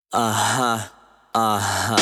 Ага, ага.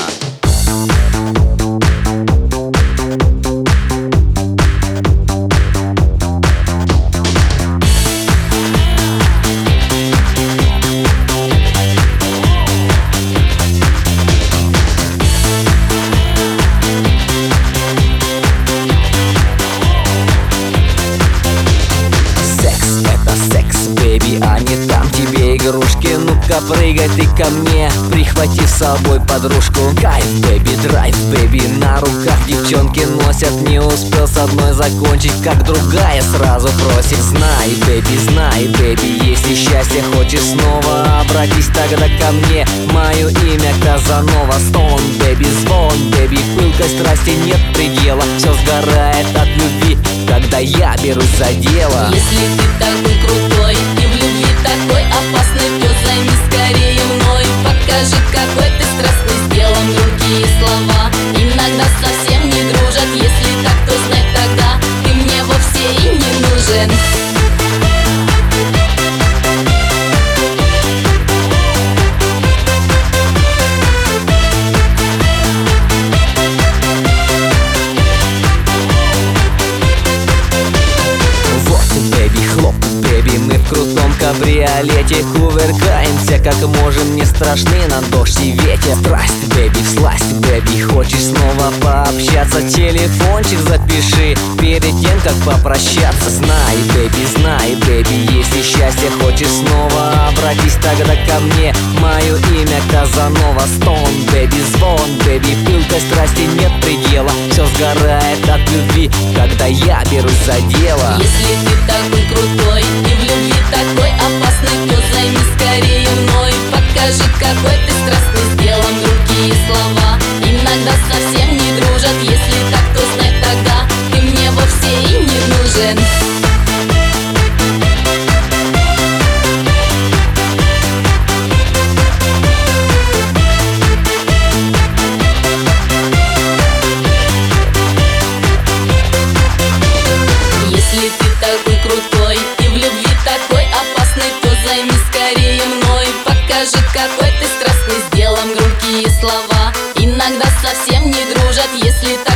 А не там тебе игрушки. Ну-ка прыгай ты ко мне, прихвати с собой подружку. Кайф, бэби, драйв, бэби. На руках девчонки носят. Не успел с одной закончить, как другая сразу просит. Знай, бэби, если счастье хочешь снова, обратись тогда ко мне. Мое имя Казанова. Стон, бэби, звон, бэби. Пылкой страсти нет предела. Все сгорает от любви, когда я берусь за дело. Если ты такой крутой и в любви такой опасный, то займись скорее мной. Покажи, какой ты страстный, сделан другие слова иногда совсем не дружат. Если так, то знай тогда, ты мне вовсе и не нужен. Мы в крутом кабриолете кувыркаемся как можем, не страшны нам дождь и ветер. Страсть, бэби, всласть, бэби. Хочешь снова пообщаться? Телефончик запиши перед тем, как попрощаться. Знай, бэби, если счастье хочешь снова, обратись тогда ко мне. Мое имя Казанова. Стон, бэби, звон, бэби. Пылкой страсти нет предела. Все сгорает от любви, когда я берусь за дело. Если ты такой крутой и в любви такой опасный, то займись скорее мной. Покажи, какой ты страстный, сделан другие слова иногда совсем не дружат. Если так, то знай тогда, ты мне вовсе и не нужен. Если ты такой крутой и в любви такой опасный, то займись скорее мной. Покажи, какой ты страстный, сделан другие слова иногда совсем не дружат. Если